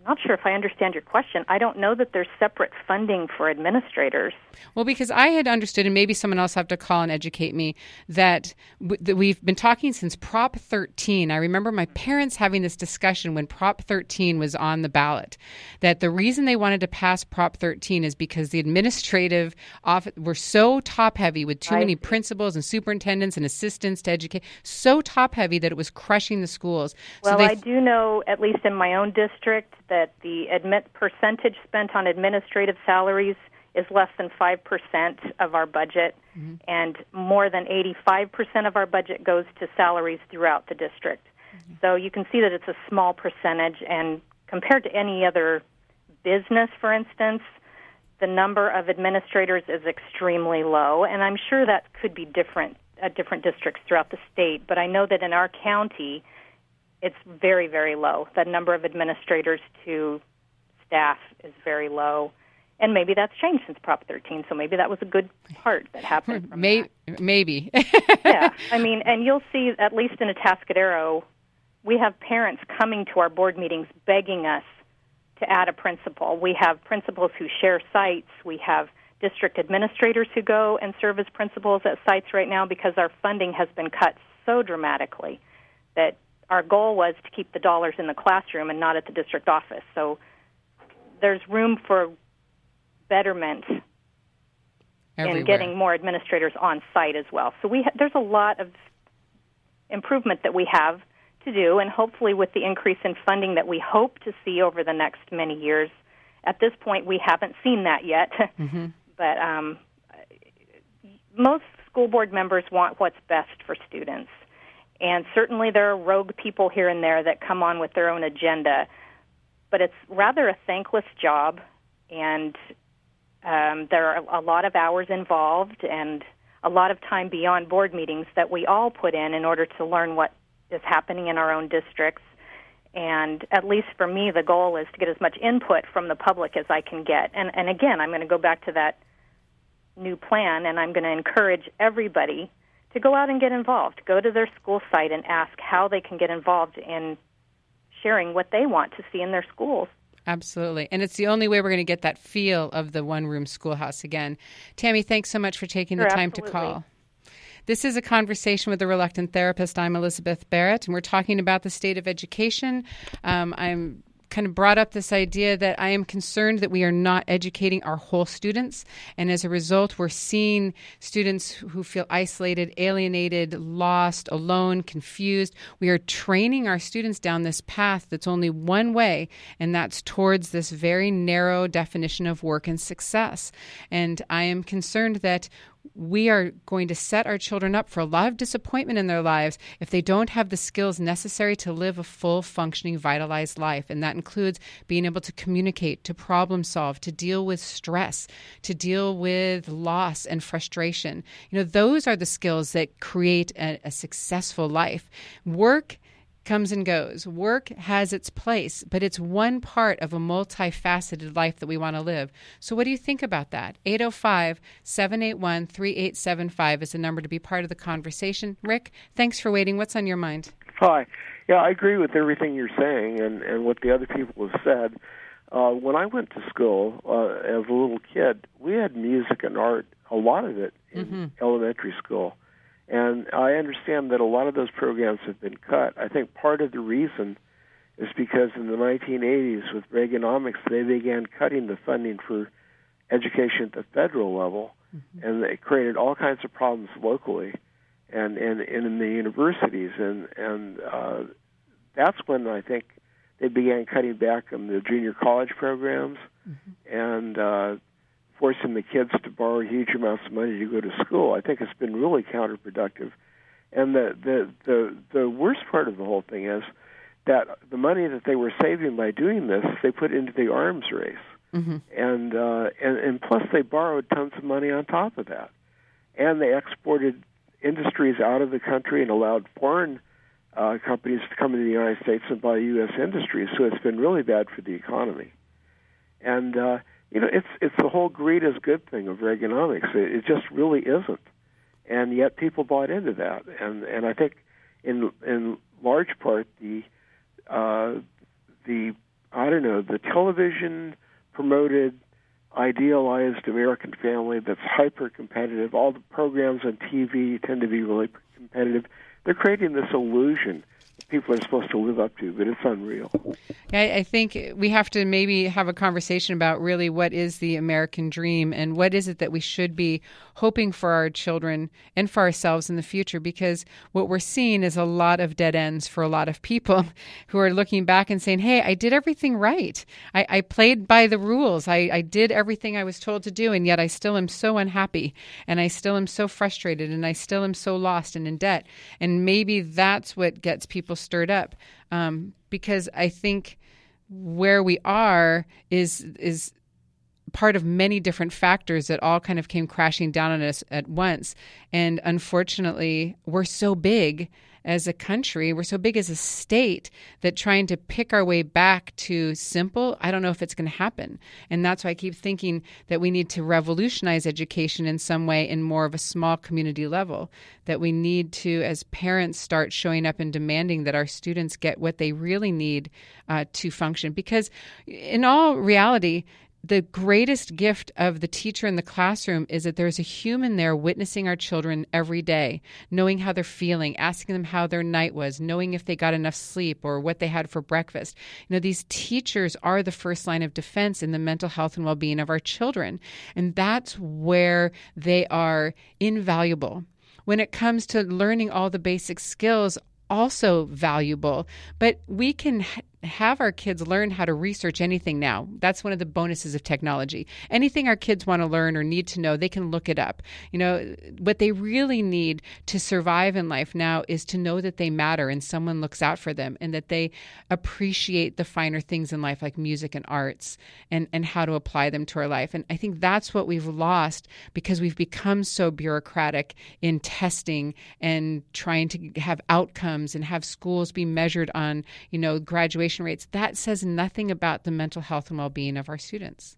not sure if I understand your question. I don't know that there's separate funding for administrators. Well, because I had understood, and maybe someone else have to call and educate me, that, w- that we've been talking since Prop thirteen. I remember my parents having this discussion when Prop thirteen was on the ballot, that the reason they wanted to pass Prop thirteen is because the administrative office were so top-heavy with too I many see. principals and superintendents and assistants to educate, so top-heavy that it was crushing the schools. Well, so they I do know, at least in my own district, that the admit percentage spent on administrative salaries is less than five percent of our budget, mm-hmm. and more than eighty-five percent of our budget goes to salaries throughout the district. Mm-hmm. So you can see that it's a small percentage, and compared to any other business, for instance, the number of administrators is extremely low, and I'm sure that could be different at different districts throughout the state, but I know that in our county, it's very, very low. The number of administrators to staff is very low. And maybe that's changed since Prop thirteen, so maybe that was a good part that happened from maybe, that. Maybe. Yeah, I mean, and you'll see, at least in Atascadero, we have parents coming to our board meetings begging us to add a principal. We have principals who share sites. We have district administrators who go and serve as principals at sites right now because our funding has been cut so dramatically that our goal was to keep the dollars in the classroom and not at the district office. So there's room for betterment Everywhere. in getting more administrators on site as well. So we ha- there's a lot of improvement that we have to do, and hopefully with the increase in funding that we hope to see over the next many years. At this point, we haven't seen that yet, mm-hmm. but um, most school board members want what's best for students. And certainly there are rogue people here and there that come on with their own agenda, but it's rather a thankless job, and um, there are a lot of hours involved and a lot of time beyond board meetings that we all put in in order to learn what is happening in our own districts. And at least for me, the goal is to get as much input from the public as I can get. And, and again, I'm going to go back to that new plan, and I'm going to encourage everybody to go out and get involved. Go to their school site and ask how they can get involved in sharing what they want to see in their schools. Absolutely. And it's the only way we're going to get that feel of the one-room schoolhouse again. Tammy, thanks so much for taking Sure, the time absolutely. to call. This is a conversation with the Reluctant Therapist. I'm Elizabeth Barrett, and we're talking about the state of education. Um, I'm kind of brought up this idea that I am concerned that we are not educating our whole students. And as a result, we're seeing students who feel isolated, alienated, lost, alone, confused. We are training our students down this path that's only one way, and that's towards this very narrow definition of work and success. And I am concerned that we are going to set our children up for a lot of disappointment in their lives if they don't have the skills necessary to live a full, functioning, vitalized life. And that includes being able to communicate, to problem solve, to deal with stress, to deal with loss and frustration. You know, those are the skills that create a, a successful life. Work comes and goes. Work has its place, but it's one part of a multifaceted life that we want to live. So what do you think about that? eight oh five, seven eight one, three eight seven five is the number to be part of the conversation. Rick, thanks for waiting. What's on your mind? Hi. Yeah, I agree with everything you're saying and, and what the other people have said. Uh, when I went to school uh, as a little kid, we had music and art, a lot of it, in mm-hmm. elementary school. And I understand that a lot of those programs have been cut. I think part of the reason is because in the nineteen eighties with Reaganomics, they began cutting the funding for education at the federal level, mm-hmm. and it created all kinds of problems locally and, and, and in the universities. And, and uh, that's when I think they began cutting back on the junior college programs mm-hmm. and uh forcing the kids to borrow huge amounts of money to go to school. I think it's been really counterproductive. And the, the, the, the worst part of the whole thing is that the money that they were saving by doing this, they put into the arms race. Mm-hmm. And, uh, and, and plus they borrowed tons of money on top of that. And they exported industries out of the country and allowed foreign uh, companies to come into the United States and buy U S industries. So it's been really bad for the economy. And, uh, You know, it's it's the whole greed is good thing of Reaganomics. It, it just really isn't, and yet people bought into that. And and I think in in large part the uh, the I don't know, the television promoted idealized American family that's hyper competitive. All the programs on T V tend to be really competitive. They're creating this illusion that people are supposed to live up to, but it's unreal. I, I think we have to maybe have a conversation about really what is the American dream and what is it that we should be hoping for our children and for ourselves in the future, because what we're seeing is a lot of dead ends for a lot of people who are looking back and saying, hey, I did everything right. I, I played by the rules. I, I did everything I was told to do, and yet I still am so unhappy, and I still am so frustrated, and I still am so lost and in debt. And maybe that's what gets people stirred up, um, because I think where we are is is part of many different factors that all kind of came crashing down on us at once. And unfortunately, we're so big as a country, we're so big as a state, that trying to pick our way back to simple, I don't know if it's going to happen. And that's why I keep thinking that we need to revolutionize education in some way in more of a small community level, that we need to, as parents, start showing up and demanding that our students get what they really need uh, to function. Because in all reality, the greatest gift of the teacher in the classroom is that there's a human there witnessing our children every day, knowing how they're feeling, asking them how their night was, knowing if they got enough sleep or what they had for breakfast. You know, these teachers are the first line of defense in the mental health and well-being of our children. And that's where they are invaluable. When it comes to learning all the basic skills, also valuable, but we can ha- have our kids learn how to research anything now. That's one of the bonuses of technology. Anything our kids want to learn or need to know, they can look it up. You know, what they really need to survive in life now is to know that they matter and someone looks out for them, and that they appreciate the finer things in life like music and arts, and, and how to apply them to our life. And I think that's what we've lost because we've become so bureaucratic in testing and trying to have outcomes and have schools be measured on, you know, graduation rates. That says nothing about the mental health and well-being of our students.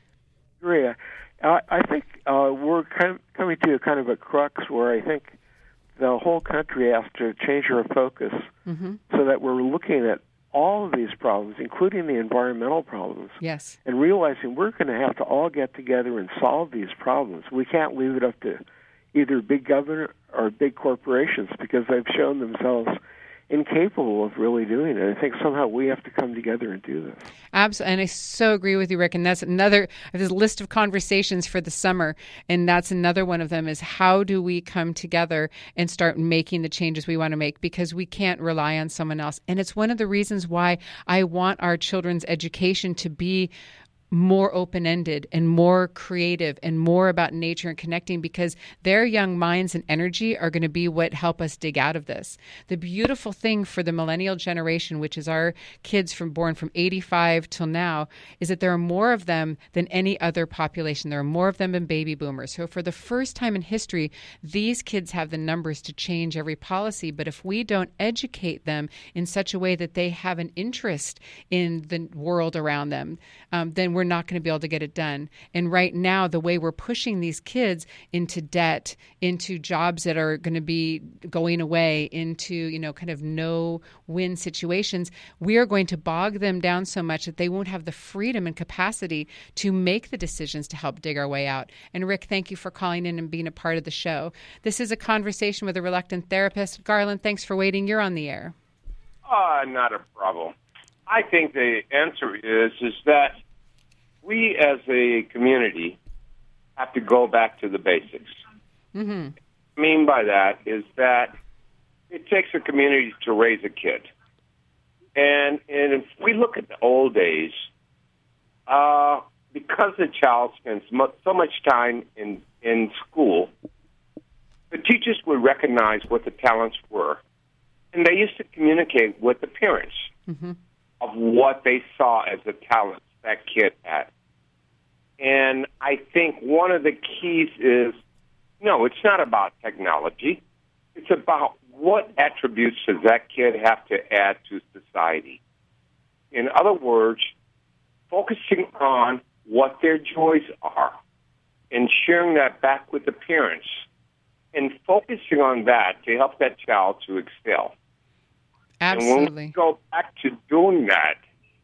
Maria, I, I think uh, we're kind of coming to a kind of a crux where I think the whole country has to change our focus mm-hmm. so that we're looking at all of these problems, including the environmental problems. Yes. And realizing we're going to have to all get together and solve these problems. We can't leave it up to either big government or big corporations because they've shown themselves incapable of really doing it. I think somehow we have to come together and do this. Absolutely. And I so agree with you, Rick. And that's another, there's a list of conversations for the summer. And that's another one of them is how do we come together and start making the changes we want to make, because we can't rely on someone else. And it's one of the reasons why I want our children's education to be more open-ended and more creative and more about nature and connecting, because their young minds and energy are going to be what help us dig out of this. The beautiful thing for the millennial generation, which is our kids from born from eighty-five till now, is that there are more of them than any other population. There are more of them than baby boomers. So for the first time in history, these kids have the numbers to change every policy. But if we don't educate them in such a way that they have an interest in the world around them, um, then we're not going to be able to get it done. And right now, the way we're pushing these kids into debt, into jobs that are going to be going away, into, you know, kind of no-win situations, we are going to bog them down so much that they won't have the freedom and capacity to make the decisions to help dig our way out. And Rick, thank you for calling in and being a part of the show. This is a conversation with a reluctant therapist. Garland, thanks for waiting. You're on the air. Uh, not a problem. I think the answer is, is that we as a community have to go back to the basics. Mm-hmm. What I mean by that is that it takes a community to raise a kid. And, and if we look at the old days, uh, because the child spends mu- so much time in, in school, the teachers would recognize what the talents were. And they used to communicate with the parents mm-hmm. of what they saw as the talents that kid had. And I think one of the keys is, no, it's not about technology. It's about what attributes does that kid have to add to society. In other words, focusing on what their joys are and sharing that back with the parents and focusing on that to help that child to excel. Absolutely. And when we go back to doing that,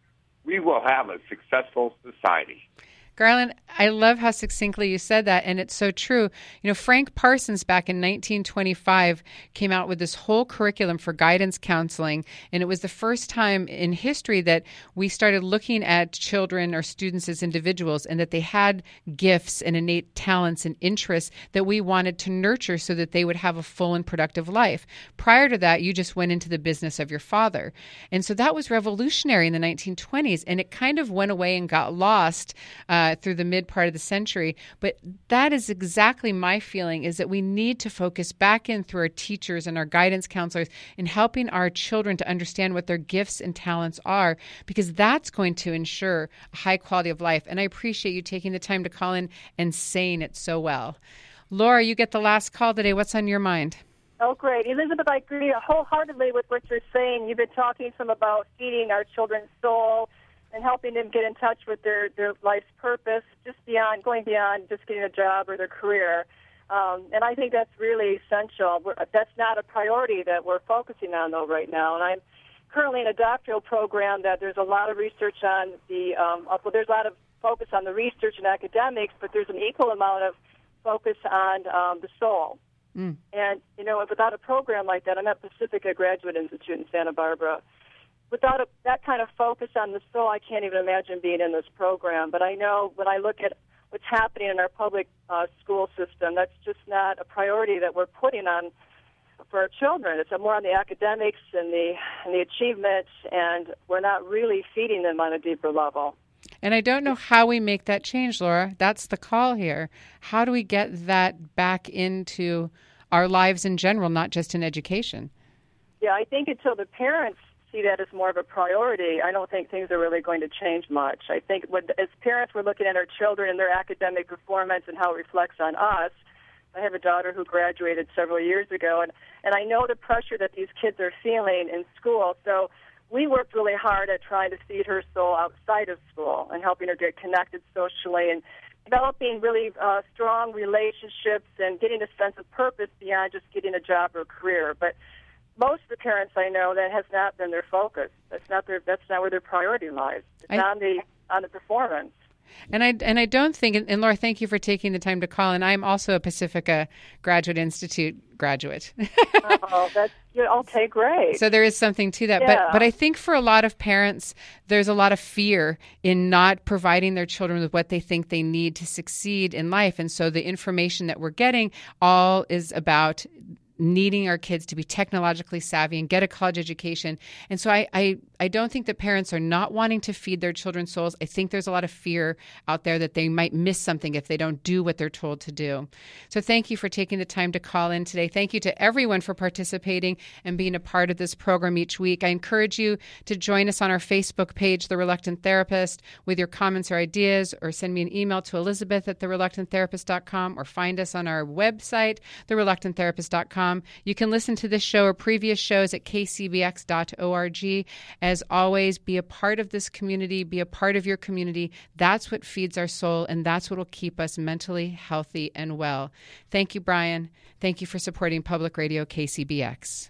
we will have a successful society. Garland, I love how succinctly you said that, and it's so true. You know, Frank Parsons back in nineteen twenty-five came out with this whole curriculum for guidance counseling, and it was the first time in history that we started looking at children or students as individuals and that they had gifts and innate talents and interests that we wanted to nurture so that they would have a full and productive life. Prior to that, you just went into the business of your father. And so that was revolutionary in the nineteen twenties, and it kind of went away and got lost uh, through the mid part of the century. But that is exactly my feeling, is that we need to focus back in through our teachers and our guidance counselors in helping our children to understand what their gifts and talents are, because that's going to ensure a high quality of life. And I appreciate you taking the time to call in and saying it so well. Laura, you get the last call today. What's on your mind? Oh, great. Elizabeth, I agree wholeheartedly with what you're saying. You've been talking some about feeding our children's soul and helping them get in touch with their, their life's purpose, just beyond, going beyond just getting a job or their career. Um, and I think that's really essential. We're, that's not a priority that we're focusing on, though, right now. And I'm currently in a doctoral program that there's a lot of research on the, um, well, there's a lot of focus on the research and academics, but there's an equal amount of focus on um, the soul. Mm. And, you know, without a program like that, I'm at Pacifica Graduate Institute in Santa Barbara. Without a, that kind of focus on the soul, I can't even imagine being in this program. But I know when I look at what's happening in our public uh, school system, that's just not a priority that we're putting on for our children. It's more on the academics and the and the achievements, and we're not really feeding them on a deeper level. And I don't know how we make that change, Laura. That's the call here. How do we get that back into our lives in general, not just in education? Yeah, I think until the parents see that as more of a priority, I don't think things are really going to change much. I think when, as parents, we're looking at our children and their academic performance and how it reflects on us. I have a daughter who graduated several years ago, and, and I know the pressure that these kids are feeling in school. So we worked really hard at trying to feed her soul outside of school and helping her get connected socially and developing really uh, strong relationships and getting a sense of purpose beyond just getting a job or a career. But most of the parents I know, that has not been their focus. That's not their. That's not where their priority lies. It's I, on the on the performance. And I and I don't think. And Laura, thank you for taking the time to call. And I'm also a Pacifica Graduate Institute graduate. Oh, that's yeah, okay, great. So there is something to that. Yeah. But but I think for a lot of parents, there's a lot of fear in not providing their children with what they think they need to succeed in life. And so the information that we're getting all is about needing our kids to be technologically savvy and get a college education. And so I, I, I don't think that parents are not wanting to feed their children's souls. I think there's a lot of fear out there that they might miss something if they don't do what they're told to do. So thank you for taking the time to call in today. Thank you to everyone for participating and being a part of this program each week. I encourage you to join us on our Facebook page, The Reluctant Therapist, with your comments or ideas, or send me an email to Elizabeth at the reluctant therapist dot com, or find us on our website, the reluctant therapist dot com. You can listen to this show or previous shows at k c b x dot org. As always, be a part of this community, be a part of your community. That's what feeds our soul, and that's what will keep us mentally healthy and well. Thank you, Brian. Thank you for supporting Public Radio K C B X.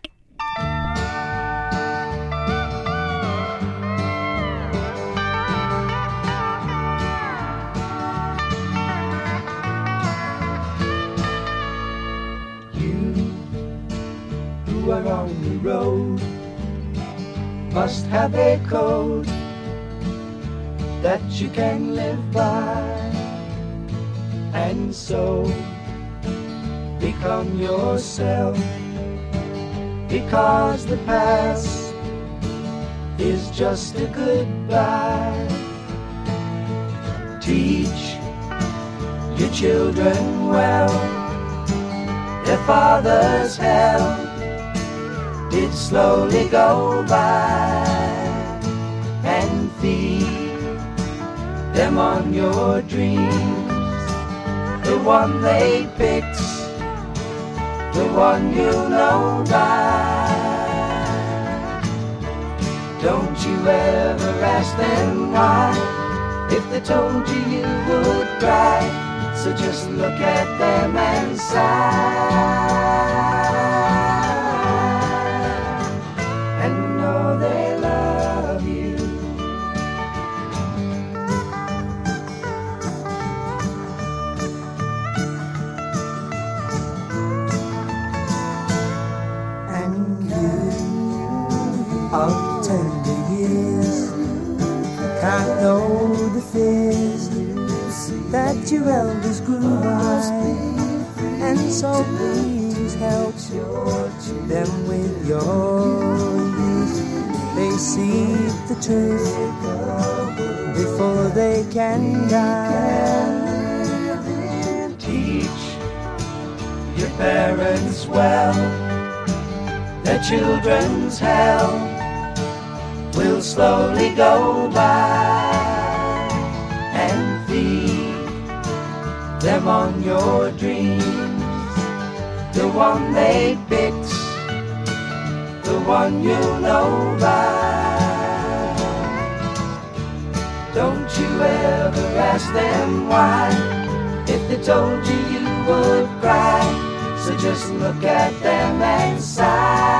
Who are on the road must have a code that you can live by, and so become yourself, because the past is just a goodbye. Teach your children well, their father's hell did slowly go by, and feed them on your dreams, the one they picked, the one you know by. Don't you ever ask them why, if they told you you would cry, so just look at them and sigh. your elders grew wise, and so please help them with your youth. They see the truth before they can die. Teach your parents well, their children's hell will slowly go by, and feed them on your dreams, the one they picked, the one you'll know by. Don't you ever ask them why, if they told you you would cry, so just look at them and sigh.